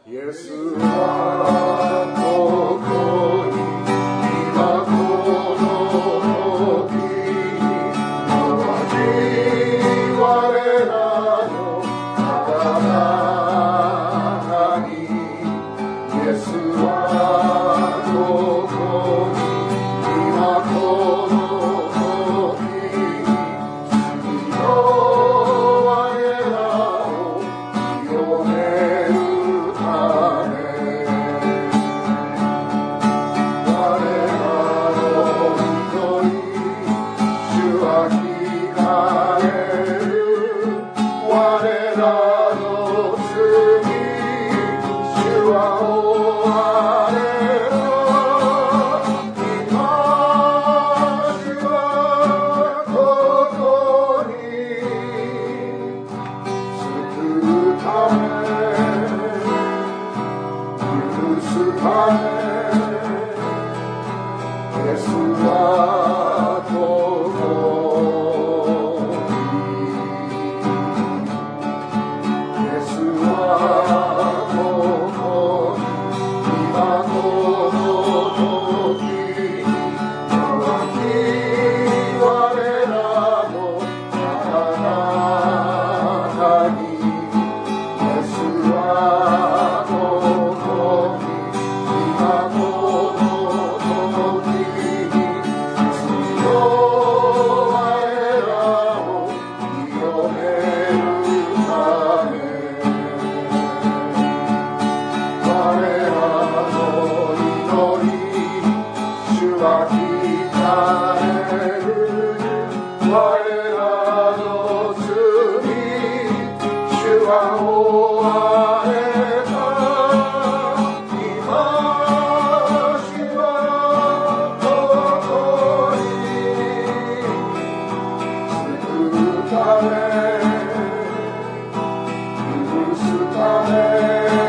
イエスはここに今この時に我らの中にイエスはここに今この時に罪の我らを清めるため我らの祈り主は聞かれる我らの罪主は追われた今主はここに救うため許すためイエスはここにイエスはここに今この時に弱き我らの中にイエスはここに今この時に罪の我らを清めるため我らの祈り主は聞かれる我らの罪主は追われた今主はここに救うため許すため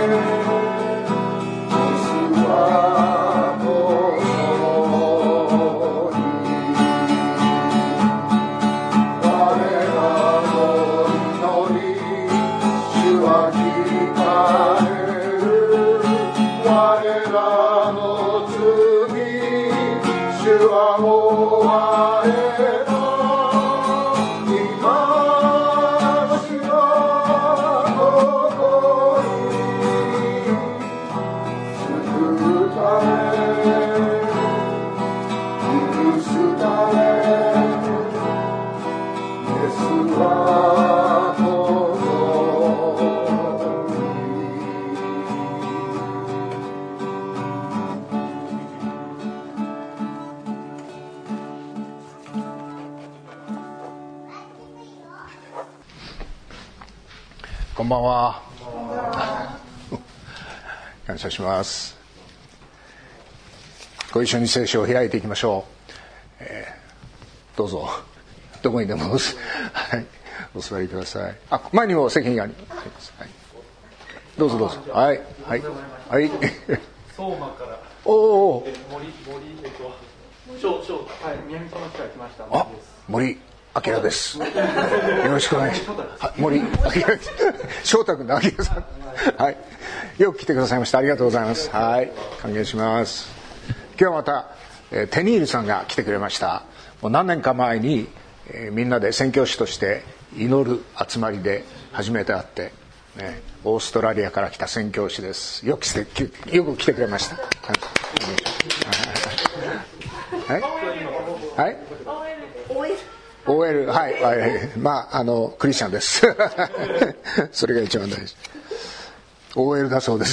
イエスはここに我らの祈り主は聞かれる我らの罪主は追われた今主はここに救うため許すためイエスはここにこんばんは。感謝します。ご一緒に聖書を開いていきましょう。どうぞどこにでも、はい、お座りください。前にも席があります、はい、どうぞどうぞ。はいはいはい。 相馬からおお南相馬市から来ました。 森明です。よろしくお願いします。森明です。翔太君の明さん。はい。よく来てくださいました。ありがとうございます。はい。歓迎します。今日はまた、テニールさんが来てくれました。もう何年か前に、みんなで宣教師として祈る集まりで初めて会って、ね、オーストラリアから来た宣教師です。よく来てくれました。はい。はい。OL、はい、まあ、クリスチャンです。それが一番大事。OL だそうです。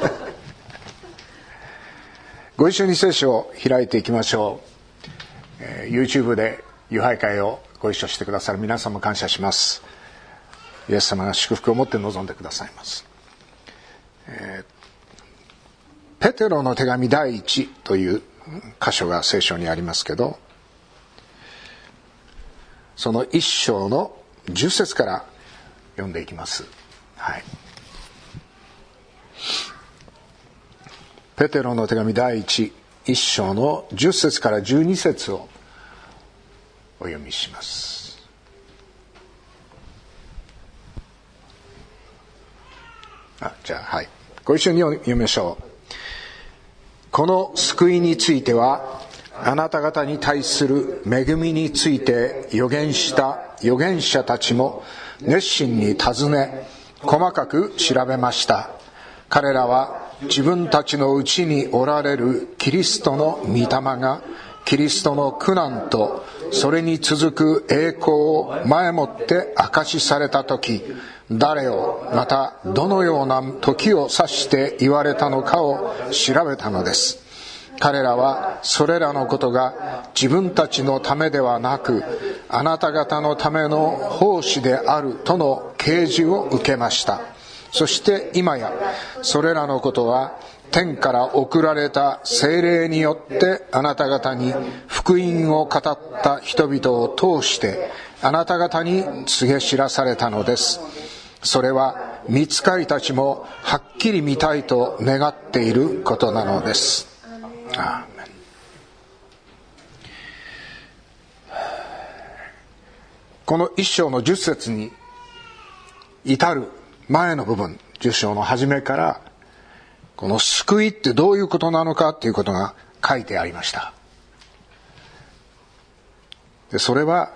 ご一緒に聖書を開いていきましょう。YouTube で友拝会をご一緒してくださる皆様感謝します。イエス様が祝福を持って臨んでくださいます。ペテロの手紙第1という箇所が聖書にありますけど、その一章の10節から読んでいきます。はい。ペテロの手紙第1章の10節から12節をお読みします。じゃあはい。 ご一緒に読みましょう。この救いについては、あなた方に対する恵みについて預言した預言者たちも熱心に尋ね、細かく調べました。彼らは自分たちのうちにおられるキリストの御霊が、キリストの苦難とそれに続く栄光を前もって証しされたとき、誰をまたどのような時を指して言われたのかを調べたのです。彼らはそれらのことが自分たちのためではなく、あなた方のための奉仕であるとの啓示を受けました。そして今やそれらのことは天から送られた聖霊によってあなた方に福音を語った人々を通してあなた方に告げ知らされたのです。それは御使いたちもはっきり見たいと願っていることなのです。アーメン。この一章の10節に至る前の部分、10章の初めからこの救いってどういうことなのかということが書いてありました。でそれは、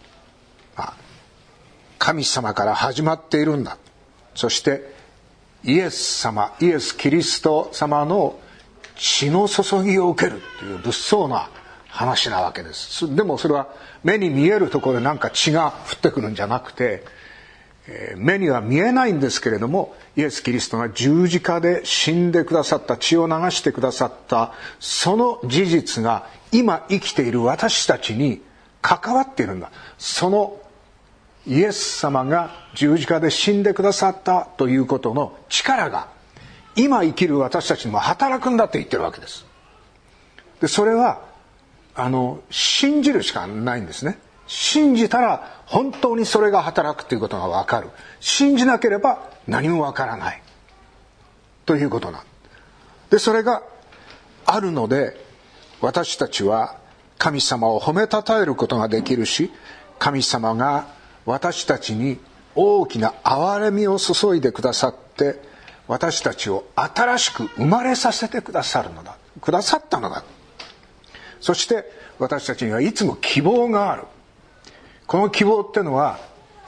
神様から始まっているんだ。そしてイエス様、イエス・キリスト様の血の注ぎを受けるという物騒な話なわけです。でもそれは目に見えるところでなんか血が降ってくるんじゃなくて、目には見えないんですけれども、イエス・キリストが十字架で死んでくださった、血を流してくださった、その事実が今生きている私たちに関わっているんだ。そのイエス様が十字架で死んでくださったということの力が今生きる私たちにも働くんだって言ってるわけです。でそれは信じるしかないんですね。信じたら本当にそれが働くということが分かる。信じなければ何も分からないということなんで、それがあるので私たちは神様を褒めたたえることができるし、神様が私たちに大きな憐れみを注いでくださって、私たちを新しく生まれさせてくださったのだ。そして私たちにはいつも希望がある。この希望ってのは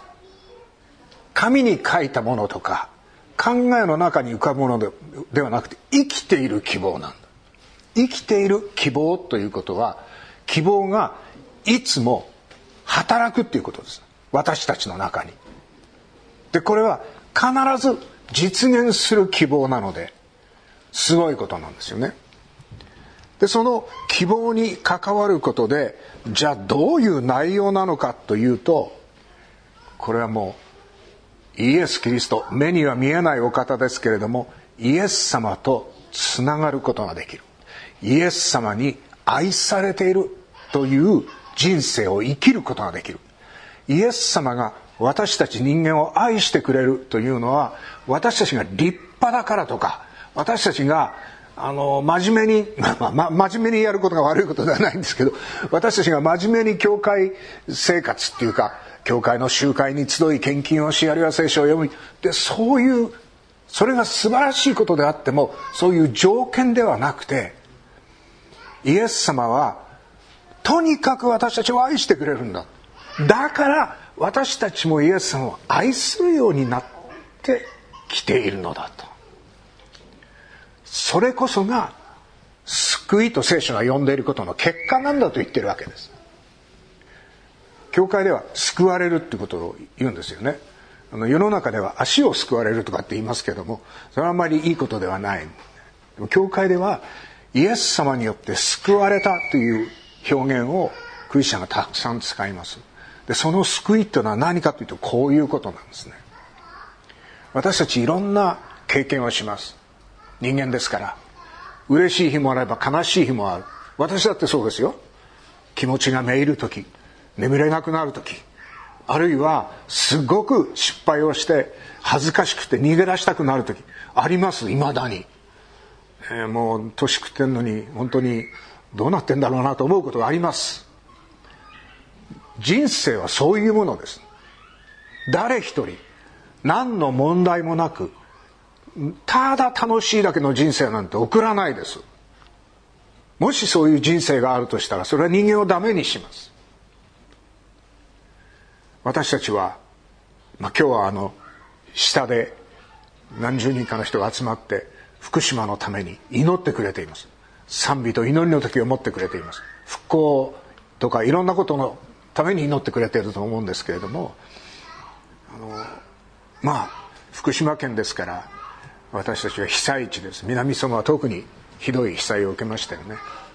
紙に書いたものとか考えの中に浮かぶものではなくて、生きている希望なんだ。生きている希望ということは、希望がいつも働くっていうことです。私たちの中に。でこれは必ず実現する希望なので、すごいことなんですよね。でその希望に関わることで、じゃあどういう内容なのかというと、これはもうイエス・キリスト、目には見えないお方ですけれども、イエス様とつながることができる。イエス様に愛されているという人生を生きることができる。イエス様が私たち人間を愛してくれるというのは、私たちが立派だからとか、私たちが真面目に、真面目にやることが悪いことではないんですけど、私たちが真面目に教会生活っていうか、教会の集会に集い献金をし、あるいは聖書を読むで、それが素晴らしいことであっても、そういう条件ではなくて、イエス様はとにかく私たちを愛してくれるんだ。だから私たちもイエス様を愛するようになってきているのだと。それこそが救いと聖書が呼んでいることの結果なんだと言ってるわけです。教会では救われるってことを言うんですよね。世の中では足を救われるとかって言いますけども、それはあんまりいいことではない。でも教会ではイエス様によって救われたという表現をクリスチャンがたくさん使います。でその救いというのは何かというと、こういうことなんですね。私たちいろんな経験をします。人間ですから。嬉しい日もあれば悲しい日もある。私だってそうですよ。気持ちがめいる時、眠れなくなる時、あるいはすごく失敗をして恥ずかしくて逃げ出したくなる時あります。未だに、もう年食ってんのに本当にどうなってんだろうなと思うことがあります。人生はそういうものです。誰一人何の問題もなくただ楽しいだけの人生なんて送らないです。もしそういう人生があるとしたら、それは人間をダメにします。私たちは、今日は下で何十人かの人が集まって福島のために祈ってくれています。賛美と祈りの時を持ってくれています。復興とかいろんなことのために祈ってくれていると思うんですけれども、福島県ですから、私たちは被災地です。南相馬は特にひどい被災を受けましたよね。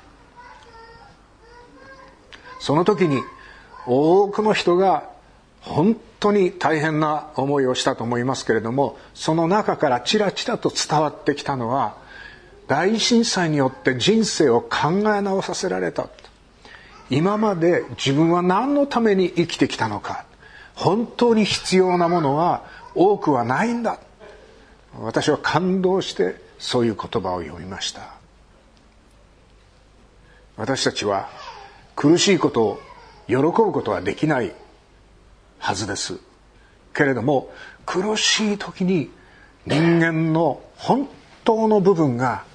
その時に多くの人が本当に大変な思いをしたと思いますけれども、その中からちらちらと伝わってきたのは、大震災によって人生を考え直させられた。今まで自分は何のために生きてきたのか、本当に必要なものは多くはないんだ。私は感動してそういう言葉を読みました。私たちは苦しいことを喜ぶことはできないはずですけれども、苦しい時に人間の本当の部分が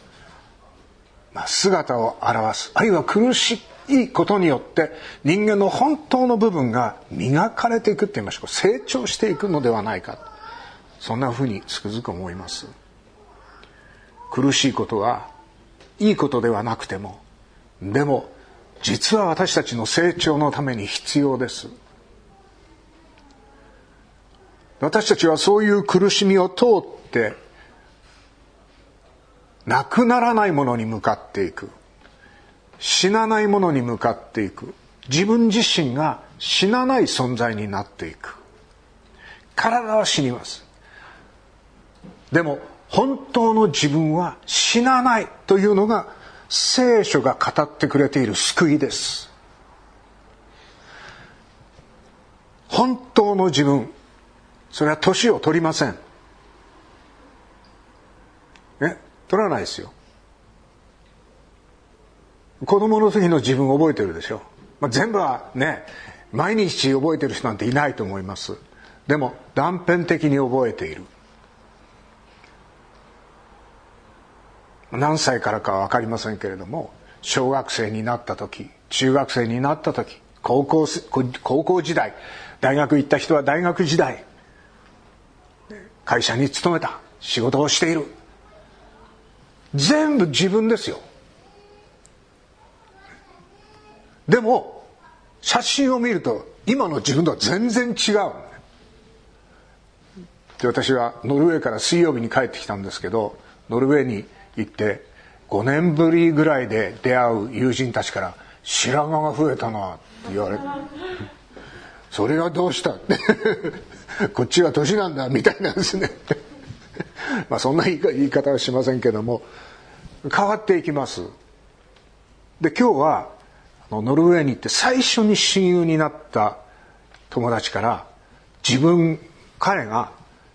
姿を現す、あるいは苦しいことによって人間の本当の部分が磨かれていくって言いましょうか、成長していくのではないか、そんなふうにつくづく思います。苦しいことはいいことではなくても、でも実は私たちの成長のために必要です。私たちはそういう苦しみを通ってなくならないものに向かっていく、死なないものに向かっていく、自分自身が死なない存在になっていく。体は死にます。でも本当の自分は死なないというのが聖書が語ってくれている救いです。本当の自分、それは年を取りません。取らないですよ。子供の時の自分を覚えてるでしょ。全部はね、毎日覚えてる人なんていないと思います。でも断片的に覚えている。何歳からかは分かりませんけれども、小学生になった時、中学生になった時、高校時代、大学行った人は大学時代、会社に勤めた、仕事をしている、全部自分ですよ。でも写真を見ると今の自分とは全然違う。で、私はノルウェーから水曜日に帰ってきたんですけど、ノルウェーに行って5年ぶりぐらいで出会う友人たちから「白髪が増えたな」って言われて「それはどうした」ってこっちは年なんだみたいなんですねそんな言い方はしませんけども、変わっていきます。で、今日はノルウェーに行って最初に親友になった友達から彼が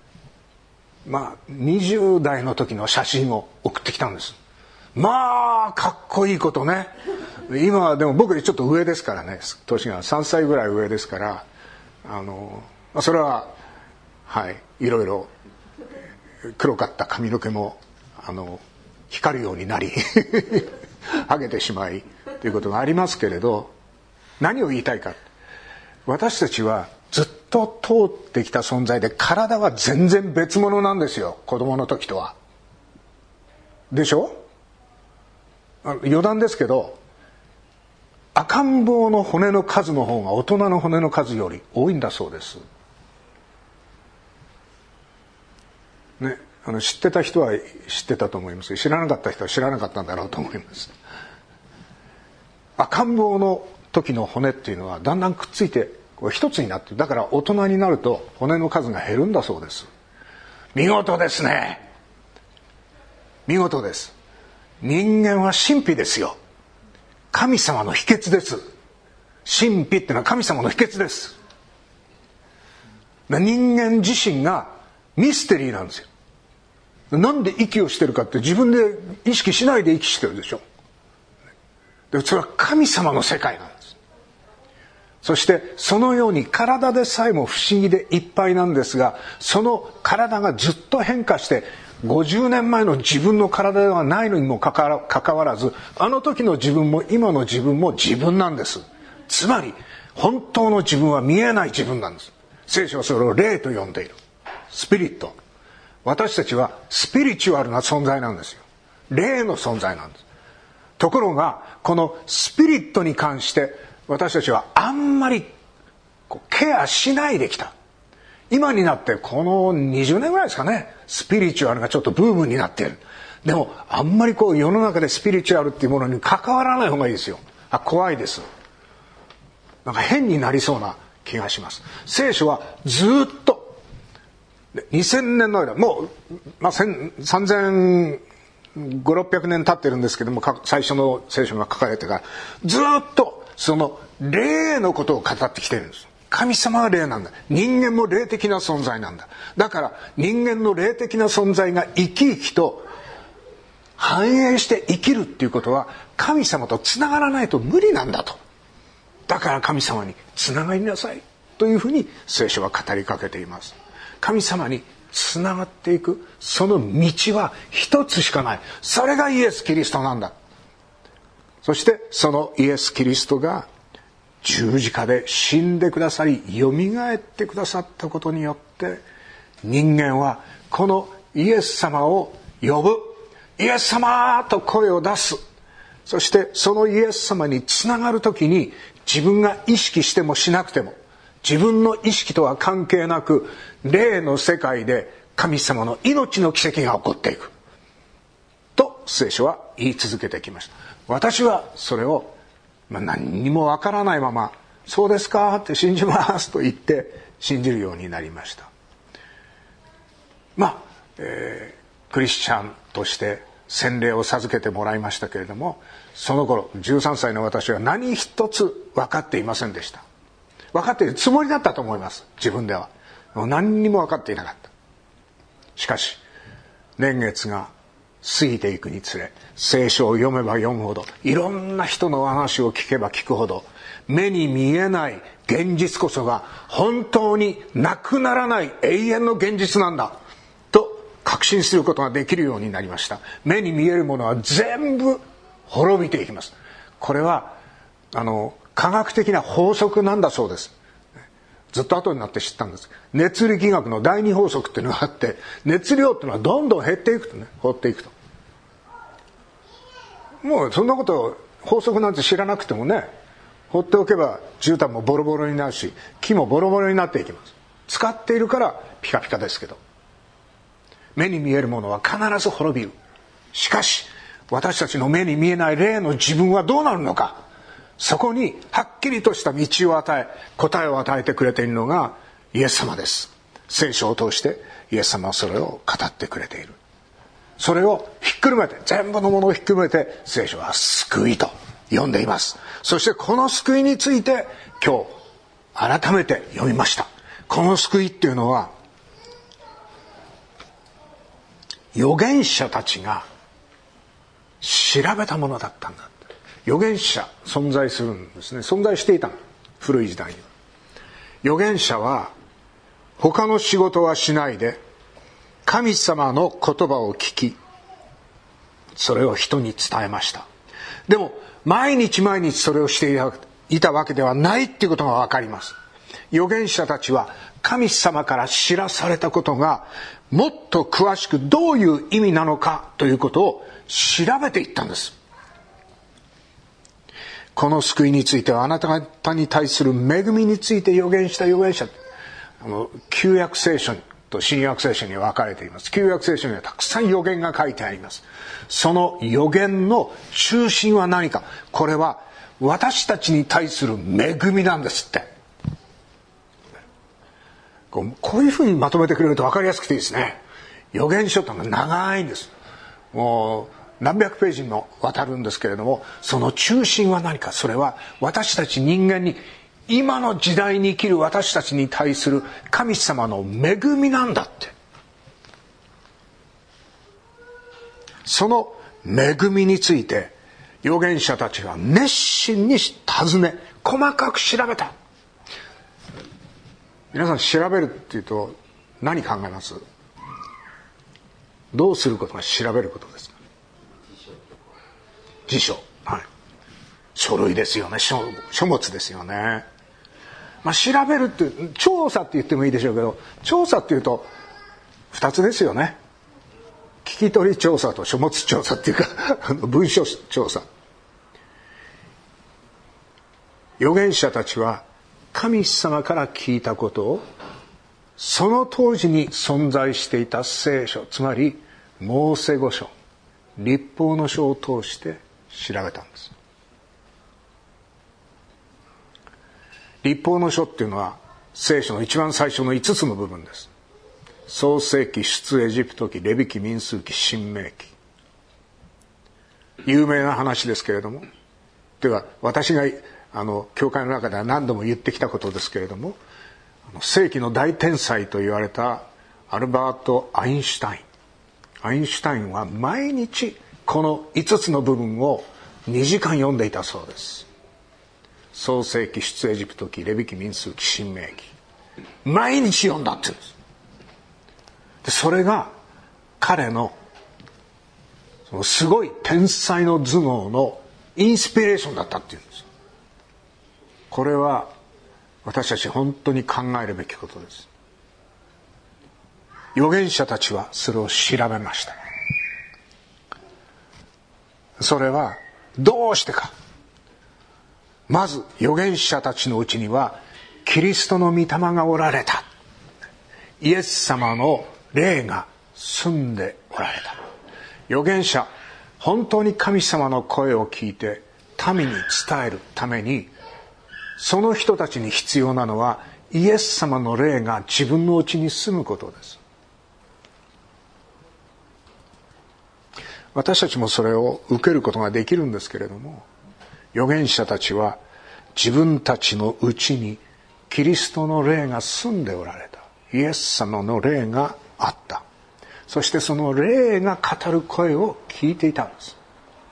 20代の時の写真を送ってきたんです。かっこいいことね。今はでも僕よりちょっと上ですからね、年が3歳ぐらい上ですから、それははいろいろ黒かった髪の毛も光るようになり剥げてしまいということがありますけれど、何を言いたいか、私たちはずっと通ってきた存在で、体は全然別物なんですよ、子供の時とは。でしょ？余談ですけど、赤ん坊の骨の数の方が大人の骨の数より多いんだそうです。ね、知ってた人は知ってたと思いますけど、知らなかった人は知らなかったんだろうと思います。赤ん坊の時の骨っていうのはだんだんくっついて一つになって、だから大人になると骨の数が減るんだそうです。見事ですね。見事です。人間は神秘ですよ。神様の秘訣です。神秘ってのは神様の秘訣です。人間自身がミステリーなんですよ。なんで息をしてるかって自分で意識しないで息してるでしょ。で、それは神様の世界なんです。 そしてそのように体でさえも不思議でいっぱいなんですが、その体がずっと変化して50年前の自分の体ではないのにもかかわらず、あの時の自分も今の自分も自分なんです。つまり本当の自分は見えない自分なんです。聖書はそれを霊と呼んでいる。スピリット。私たちはスピリチュアルな存在なんですよ。霊の存在なんです。ところがこのスピリットに関して私たちはあんまりケアしないできた。今になってこの20年ぐらいですかね、スピリチュアルがちょっとブームになっている。でもあんまり世の中でスピリチュアルっていうものに関わらない方がいいですよ。怖いです。なんか変になりそうな気がします。聖書はずっと2000年の間、もう、3500、600年経ってるんですけども、最初の聖書が書かれてからずっとその霊のことを語ってきてるんです。神様は霊なんだ。人間も霊的な存在なんだ。だから人間の霊的な存在が生き生きと繁栄して生きるっていうことは神様とつながらないと無理なんだと。だから神様につながりなさいというふうに聖書は語りかけています。神様につながっていくその道は一つしかない。それがイエス・キリストなんだ。そしてそのイエス・キリストが十字架で死んでくださりよみがえってくださったことによって人間はこのイエス様を呼ぶ、イエス様と声を出す。そしてそのイエス様につながるときに自分が意識してもしなくても自分の意識とは関係なく霊の世界で神様の命の奇跡が起こっていくと聖書は言い続けてきました。私はそれを何にもわからないままそうですかって信じますと言って信じるようになりました。クリスチャンとして洗礼を授けてもらいましたけれども、その頃13歳の私は何一つ分かっていませんでした。分かっているつもりだったと思います。自分ではもう何にも分かっていなかった。しかし年月が過ぎていくにつれ、聖書を読めば読むほど、いろんな人の話を聞けば聞くほど、目に見えない現実こそが本当になくならない永遠の現実なんだと確信することができるようになりました。目に見えるものは全部滅びていきます。これは科学的な法則なんだそうです。ずっと後になって知ったんです。熱力学の第二法則っていうのがあって、熱量っていうのはどんどん減っていくとね、放っていくと。もうそんなこと法則なんて知らなくてもね、放っておけば絨毯もボロボロになるし、木もボロボロになっていきます。使っているからピカピカですけど、目に見えるものは必ず滅びる。しかし私たちの目に見えない霊の自分はどうなるのか。そこにはっきりとした道を与え、答えを与えてくれているのがイエス様です。聖書を通してイエス様はそれを語ってくれている。それをひっくるめて、全部のものをひっくるめて聖書は救いと呼んでいます。そしてこの救いについて今日改めて読みました。この救いっていうのは預言者たちが調べたものだったんだ。預言者存在するんですね。存在していたの、古い時代には。預言者は他の仕事はしないで神様の言葉を聞き、それを人に伝えました。でも毎日毎日それをしていたわけではないっていうことが分かります。預言者たちは神様から知らされたことがもっと詳しくどういう意味なのかということを調べていったんです。この救いについてはあなた方に対する恵みについて預言した預言者、旧約聖書と新約聖書に分かれています。旧約聖書にはたくさん預言が書いてあります。その預言の中心は何か。これは私たちに対する恵みなんですって。こういうふうにまとめてくれると分かりやすくていいですね。預言書というのは長いんです。もう何百ページも渡るんですけれども、その中心は何か。それは私たち人間に、今の時代に生きる私たちに対する神様の恵みなんだって。その恵みについて預言者たちは熱心に尋ね、細かく調べた。 皆さん調べるっていうと何考えます？どうすることが調べることですか？辞書、はい、書類ですよね。書物ですよね。調べるって調査って言ってもいいでしょうけど、調査っていうと2つですよね。聞き取り調査と書物調査っていうか文書調査。預言者たちは神様から聞いたことをその当時に存在していた聖書、つまりモーセ五書、律法の書を通して調べたんです。律法の書っていうのは聖書の一番最初の5つの部分です。創世記、出エジプト記、レビ記、民数記、申命記。有名な話ですけれども、では私が教会の中では何度も言ってきたことですけれども、世紀の大天才と言われたアルバート・アインシュタイン。アインシュタインは毎日この5つの部分を2時間読んでいたそうです。創世記、出エジプト記、レビ記、民数記、申命記。毎日読んだって言うんです。でそれが彼のそのすごい天才の頭脳のインスピレーションだったっていうんです。これは私たち本当に考えるべきことです。預言者たちはそれを調べました。それはどうしてか。まず預言者たちのうちにはキリストの御霊がおられた。イエス様の霊が住んでおられた。預言者、本当に神様の声を聞いて民に伝えるために、その人たちに必要なのはイエス様の霊が自分のうちに住むことです。私たちもそれを受けることができるんですけれども、預言者たちは自分たちのうちにキリストの霊が住んでおられた。イエス様の霊があった。そしてその霊が語る声を聞いていたんです。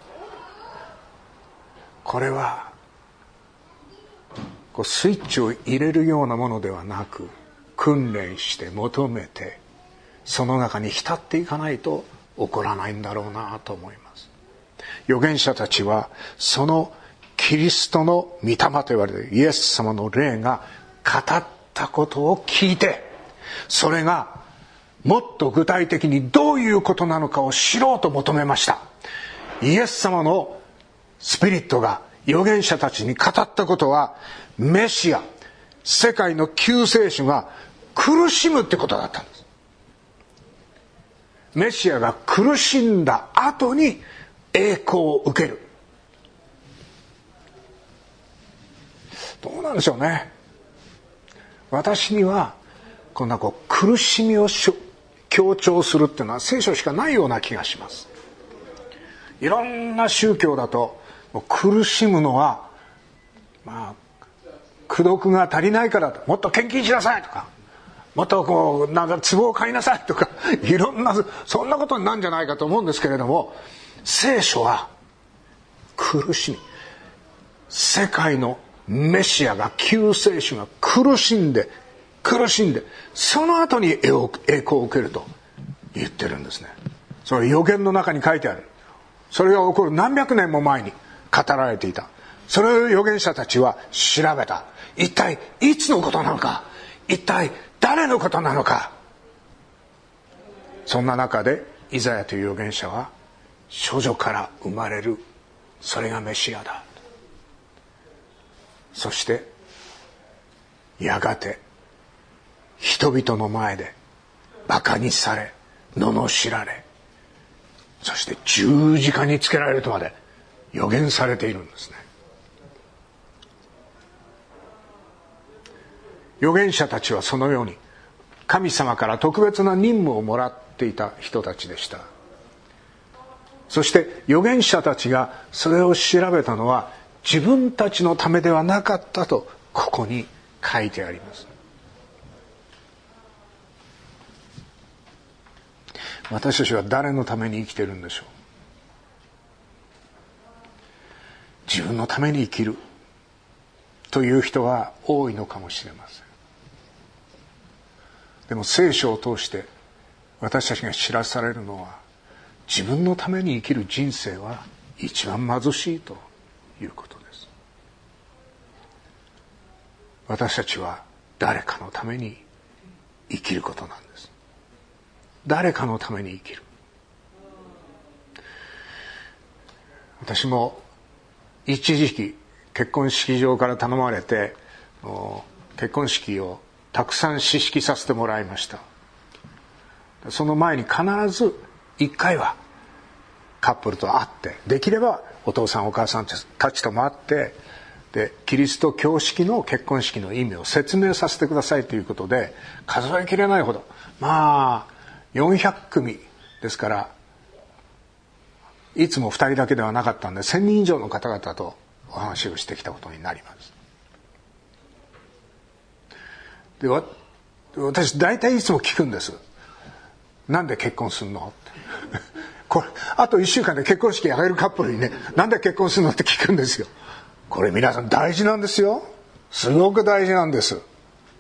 これはスイッチを入れるようなものではなく、訓練して求めてその中に浸っていかないと起こらないんだろうなと思います。預言者たちはそのキリストの御霊と言われるイエス様の霊が語ったことを聞いて、それがもっと具体的にどういうことなのかを知ろうと求めました。イエス様のスピリットが預言者たちに語ったことは、メシア、世界の救世主が苦しむってことだったんです。メシアが苦しんだ後に栄光を受ける。どうなんでしょうね。私にはこんな苦しみを強調するっていうのは聖書しかないような気がします。いろんな宗教だと苦しむのは功徳が足りないからと、もっと献金しなさいとか、もっと壺を買いなさいとか、いろんなそんなことになるんじゃないかと思うんですけれども、聖書は苦しみ、世界のメシアが救世主が苦しんでその後に栄光を受けると言ってるんですね。それは預言の中に書いてある。それが起こる何百年も前に語られていた。それを預言者たちは調べた。一体いつのことなのか、一体誰のことなのか。そんな中でイザヤという預言者は、処女から生まれる、それがメシアだ。そしてやがて人々の前でバカにされ、罵られ、そして十字架につけられるとまで予言されているんですね。預言者たちはそのように神様から特別な任務をもらっていた人たちでした。そして預言者たちがそれを調べたのは自分たちのためではなかったとここに書いてあります。私たちは誰のために生きているんでしょう。自分のために生きるという人は多いのかもしれません。 でも聖書を通して私たちが知らされるのは、自分のために生きる人生は一番貧しいということです。私たちは誰かのために生きることなんです。誰かのために生きる。私も一時期結婚式場から頼まれて結婚式をたくさん試式させてもらいました。その前に必ず一回はカップルと会って、できればお父さんお母さんたちとも会って、でキリスト教式の結婚式の意味を説明させてくださいということで、数えきれないほど、まあ400組ですから、いつも2人だけではなかったんで1000人以上の方々とお話をしてきたことになります。で私大体いつも聞くんです。なんで結婚するのってこれあと1週間で結婚式やれるカップルにね、なんで結婚するのって聞くんですよ。これ皆さん大事なんですよ。すごく大事なんです。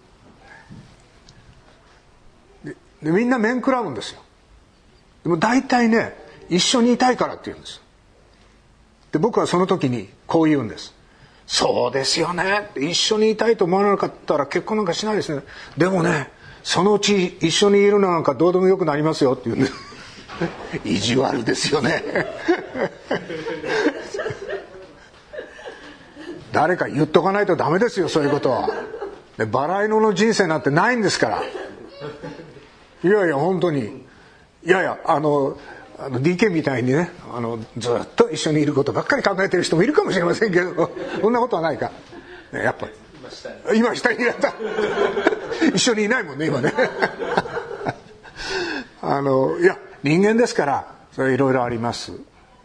でみんな面食らうんですよ。でも大体ね、一緒にいたいからって言うんです。で僕はその時にこう言うんです。そうですよね、一緒にいたいと思わなかったら結婚なんかしないですね。でもね、そのうち一緒にいるのなんかどうでもよくなりますよって言うんです意地悪ですよね誰か言っとかないとダメですよ、そういうことは。でバラ色の人生なんてないんですから。いやいや本当に、いやいやDK みたいにね、ずっと一緒にいることばっかり考えてる人もいるかもしれませんけど、そんなことはないか。やっぱり今下にいられた一緒にいないもんね今ねいや人間ですから、それいろいろあります。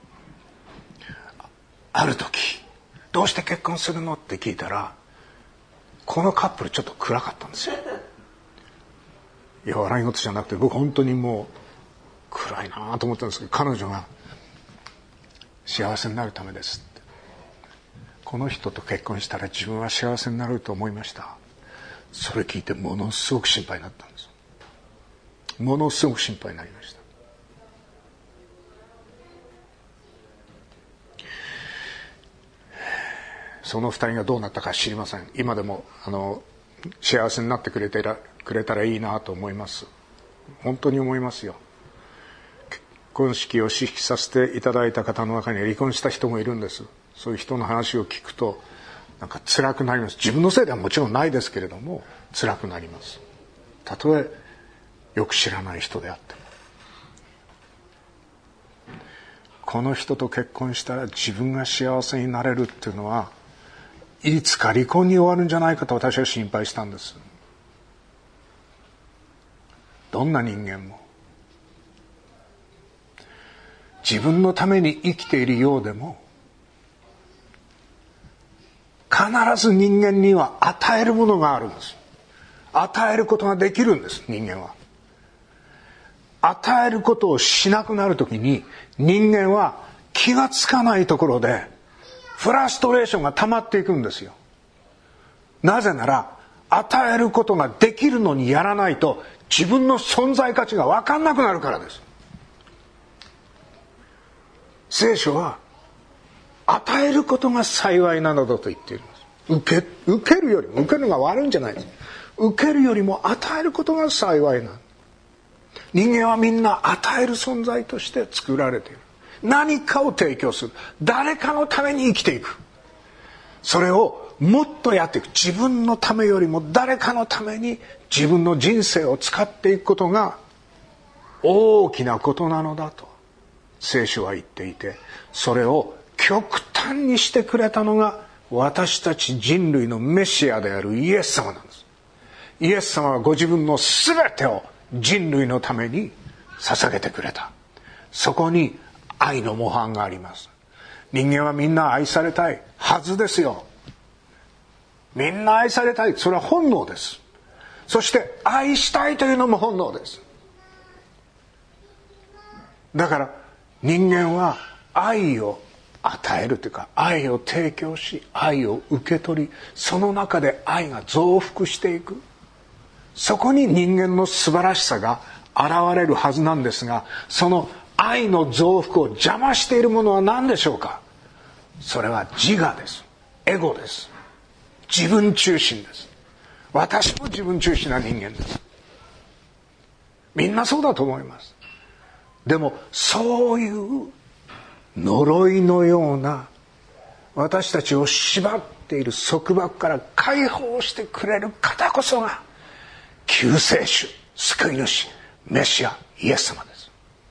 ある時どうして結婚するのって聞いたら、このカップルちょっと暗かったんですよ。いや笑い事じゃなくて、僕本当にもう暗いなと思ったんですけど、彼女が幸せになるためですって、この人と結婚したら自分は幸せになると思いました。それ聞いてものすごく心配になったんです。ものすごく心配になりました。その二人がどうなったか知りません。今でも幸せになってくれたらいいなと思います。本当に思いますよ。結婚式を指揮させていただいた方の中には離婚した人もいるんです。そういう人の話を聞くとなんか辛くなります。自分のせいではもちろんないですけれども辛くなります。たとえよく知らない人であっても、この人と結婚したら自分が幸せになれるっていうのは、いつか離婚に終わるんじゃないかと私は心配したんです。どんな人間も自分のために生きているようでも、必ず人間には与えるものがあるんです。与えることができるんです。人間は与えることをしなくなるときに、人間は気がつかないところでフラストレーションが溜まっていくんですよ。なぜなら与えることができるのにやらないと自分の存在価値が分かんなくなるからです。聖書は与えることが幸いなのだと言っているんです。受けるよりも、受けるのが悪いんじゃないです。受けるよりも与えることが幸いなの。人間はみんな与える存在として作られている。何かを提供する。誰かのために生きていく。それをもっとやっていく。自分のためよりも誰かのために自分の人生を使っていくことが大きなことなのだと聖書は言っていて、それを極端にしてくれたのが私たち人類のメシアであるイエス様なんです。イエス様はご自分の全てを人類のために捧げてくれた。そこに愛の模範があります。人間はみんな愛されたいはずですよ。みんな愛されたい、それは本能です。そして愛したいというのも本能です。だから人間は愛を与えるというか、愛を提供し愛を受け取り、その中で愛が増幅していく。 そこに人間の素晴らしさが現れるはずなんですが、その愛の増幅を邪魔しているものは何でしょうか。それは自我です。エゴです。自分中心です。私も自分中心な人間です。みんなそうだと思います。でもそういう呪いのような私たちを縛っている束縛から解放してくれる方こそが救世主、救い主、メシア、イエス様です。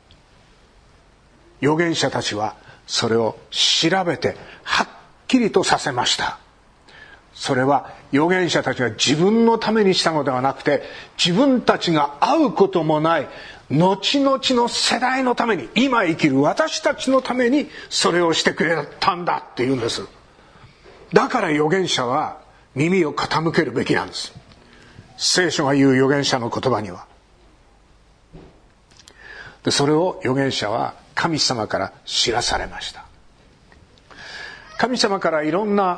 預言者たちはそれを調べてはっきりとさせました。それは預言者たちが自分のためにしたのではなくて、自分たちが会うこともない後々の世代のために、今生きる私たちのためにそれをしてくれたんだっていうんです。だから預言者は耳を傾けるべきなんです。聖書が言う預言者の言葉には。でそれを預言者は神様から知らされました。神様からいろんな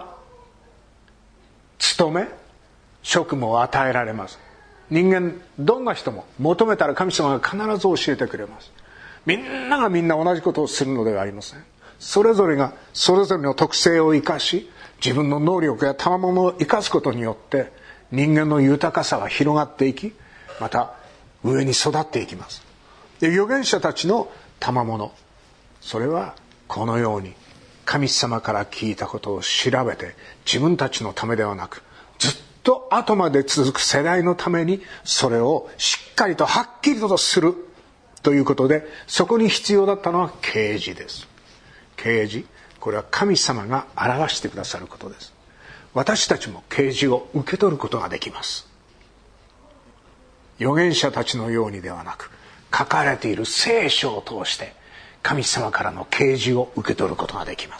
務め、職務を与えられます。人間どんな人も求めたら神様が必ず教えてくれます。みんながみんな同じことをするのではありません。それぞれがそれぞれの特性を生かし、自分の能力や賜物を生かすことによって人間の豊かさは広がっていき、また上に育っていきます。で預言者たちの賜物、それはこのように神様から聞いたことを調べて、自分たちのためではなくずっと後まで続く世代のためにそれをしっかりとはっきりとするということで、そこに必要だったのは啓示です。啓示、これは神様が表してくださることです。私たちも啓示を受け取ることができます。預言者たちのようにではなく、書かれている聖書を通して神様からの啓示を受け取ることができます。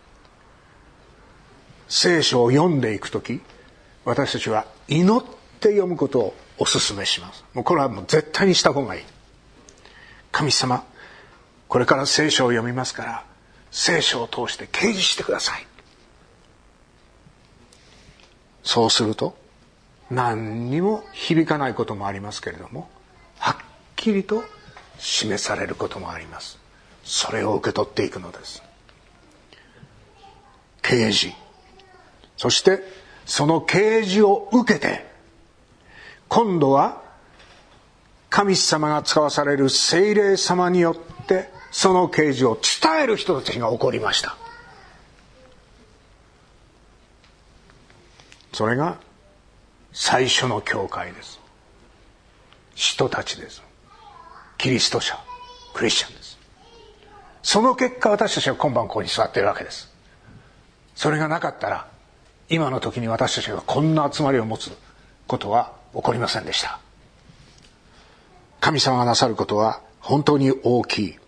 聖書を読んでいくとき、私たちは祈って読むことをお勧めします。もうこれはもう絶対にした方がいい。神様、これから聖書を読みますから、聖書を通して啓示してください。そうすると何にも響かないこともありますけれども、はっきりと示されることもあります。それを受け取っていくのです。啓示、そしてその啓示を受けて、今度は神様が使わされる聖霊様によってその啓示を伝える人たちが起こりました。それが最初の教会です。使徒たちです。キリスト者、クリスチャンです。その結果、私たちは今晩ここに座っているわけです。それがなかったら、今の時に私たちがこんな集まりを持つことは起こりませんでした。神様がなさることは本当に大きい。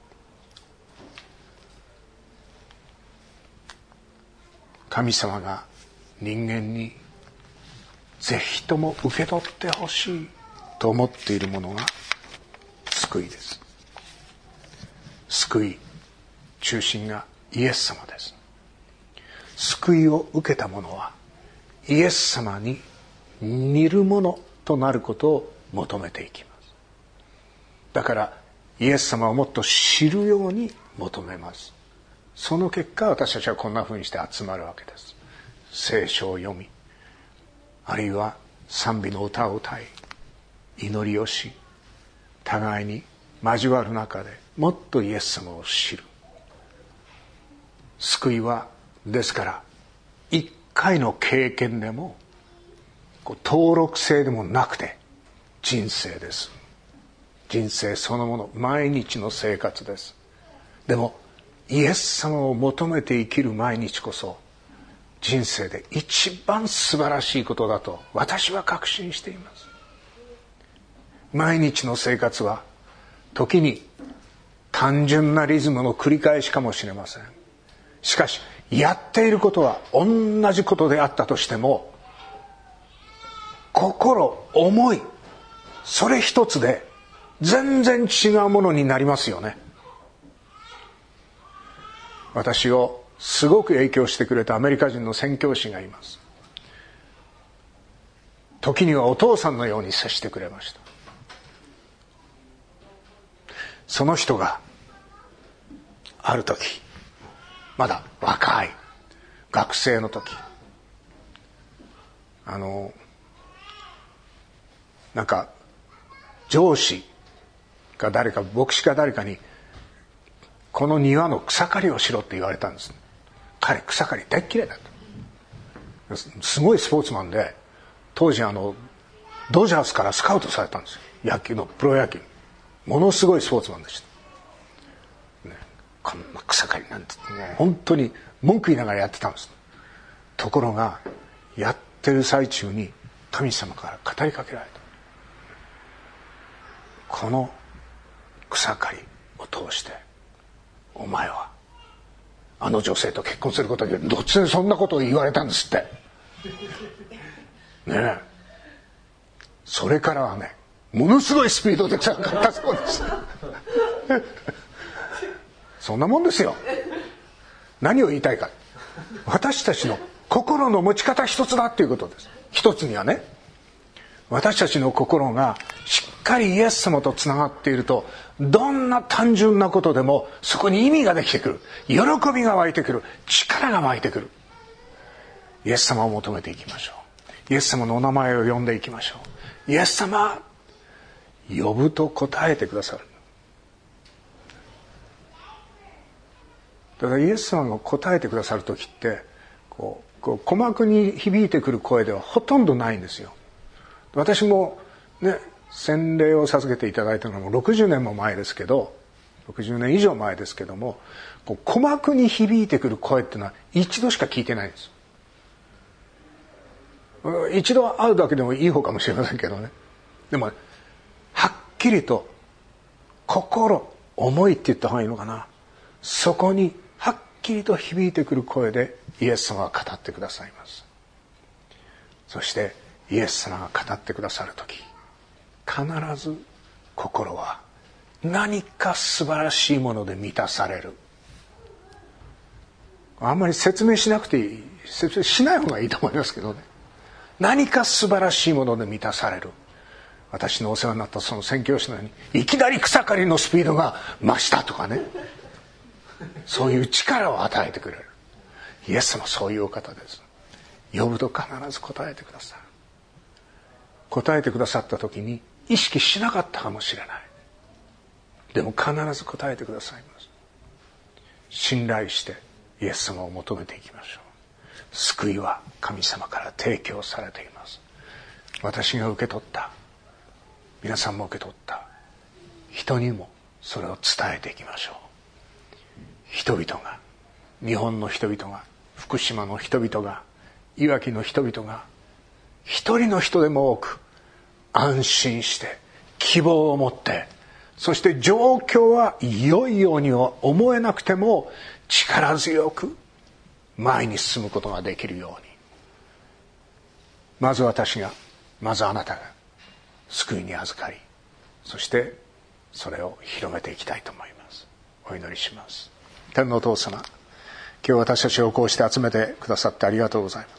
神様が人間にぜひとも受け取ってほしいと思っているものが救いです。救い、中心がイエス様です。救いを受けた者はイエス様に似るものとなることを求めていきます。だからイエス様をもっと知るように求めます。その結果、私たちはこんな風にして集まるわけです。聖書を読み、あるいは賛美の歌を歌い、祈りをし、互いに交わる中でもっとイエス様を知る。救いはですから一回の経験でも登録制でもなくて人生です。人生そのもの、毎日の生活です。でもイエス様を求めて生きる毎日こそ人生で一番素晴らしいことだと私は確信しています。毎日の生活は時に単純なリズムの繰り返しかもしれません。しかしやっていることは同じことであったとしても、心、思い、それ一つで全然違うものになりますよね。私をすごく影響してくれたアメリカ人の宣教師がいます。 時にはお父さんのように接してくれました。その人がある時、まだ若い学生の時、なんか上司が誰か、牧師か誰かに、この庭の草刈りをしろって言われたんです。彼草刈り大っ嫌いだった。すごいスポーツマンで、当時ドジャースからスカウトされたんですよ。野球のプロ野球。ものすごいスポーツマンでした、ね、こんな草刈りなんて本当に文句言いながらやってたんです。ところがやってる最中に神様から語りかけられた。この草刈りを通してお前はあの女性と結婚することに、突然そんなことを言われたんですってねえ。それからはね、ものすごいスピードで草刈ったそうですそんなもんですよ。何を言いたいか、私たちの心の持ち方一つだっていうことです。一つにはね、私たちの心がしっかりイエス様とつながっていると、どんな単純なことでもそこに意味ができてくる、喜びが湧いてくる、力が湧いてくる。イエス様を求めていきましょう。イエス様のお名前を呼んでいきましょう。イエス様、呼ぶと答えてくださる。だからイエス様が答えてくださる時って、こう鼓膜に響いてくる声ではほとんどないんですよ。私もね、洗礼を授けていただいたのも60年も前ですけど、60年以上前ですけども、鼓膜に響いてくる声っていうのは一度しか聞いてないんです。一度会うだけでもいい方かもしれませんけどね。でもはっきりと心、思いって言った方がいいのかな、そこにはっきりと響いてくる声でイエス様が語ってくださいます。そしてイエス様が語ってくださるとき、必ず心は何か素晴らしいもので満たされる。あんまり説明しなくていい、説明しない方がいいと思いますけどね。何か素晴らしいもので満たされる。私のお世話になったその宣教師のように、いきなり草刈りのスピードが増したとかね、そういう力を与えてくれる。イエス様そういうお方です。呼ぶと必ず答えてくださる。答えてくださった時に意識しなかったかもしれない。でも必ず答えてくださいます。信頼してイエス様を求めていきましょう。救いは神様から提供されています。私が受け取った、皆さんも受け取った、人にもそれを伝えていきましょう。人々が、日本の人々が、福島の人々が、いわきの人々が、一人の人でも多く安心して希望を持って、そして状況は良いようには思えなくても力強く前に進むことができるように、まず私が、まずあなたが救いに預かり、そしてそれを広めていきたいと思います。お祈りします。天のお父様、今日私たちをこうして集めてくださってありがとうございます。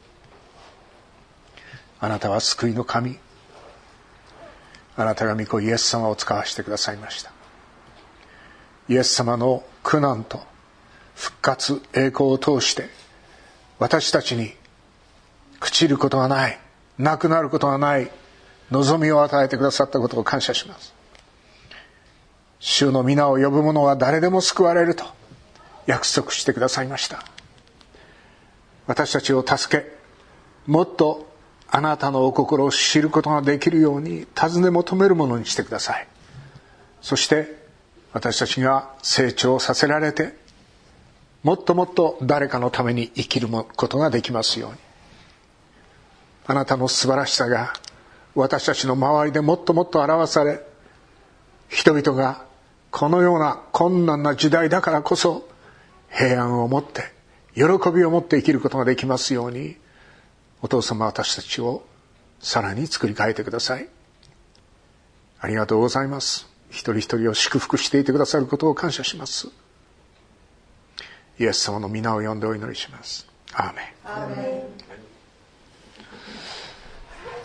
あなたは救いの神、あなたが御子イエス様を使わせてくださいました。イエス様の苦難と復活、栄光を通して私たちに朽ちることがない、なくなることがない望みを与えてくださったことを感謝します。主の皆を呼ぶ者は誰でも救われると約束してくださいました。私たちを助け、もっとあなたのお心を知ることができるように尋ね求めるものにしてください。そして私たちが成長させられて、もっともっと誰かのために生きることができますように、あなたの素晴らしさが私たちの周りでもっともっと表され、人々がこのような困難な時代だからこそ平安を持って喜びを持って生きることができますように、お父様、私たちをさらに作り変えてください。ありがとうございます。一人一人を祝福していてくださることを感謝します。イエス様の皆を呼んでお祈りします。アーメン。アーメン。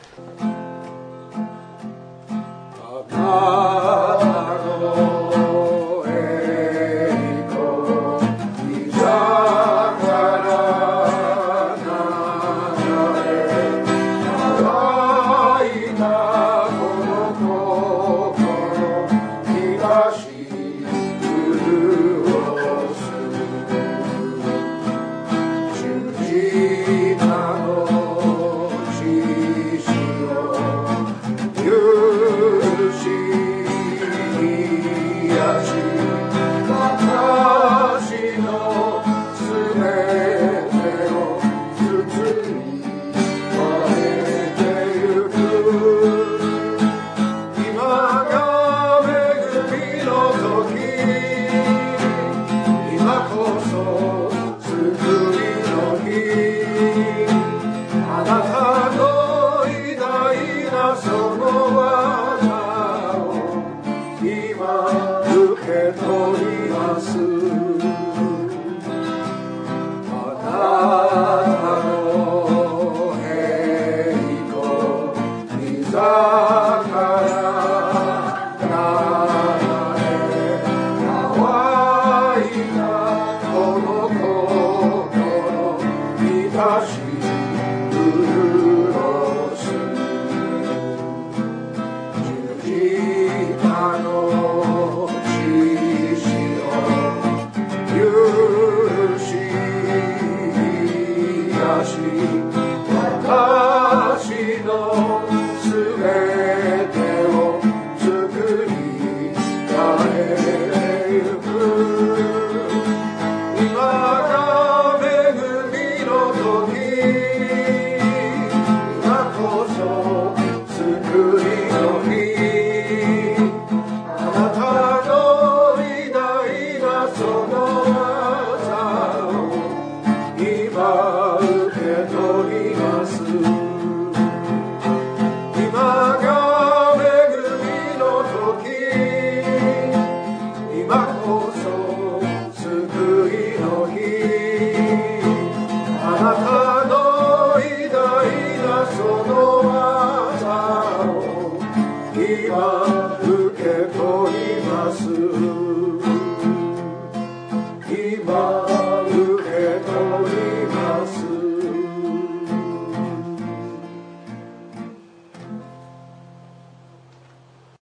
あなた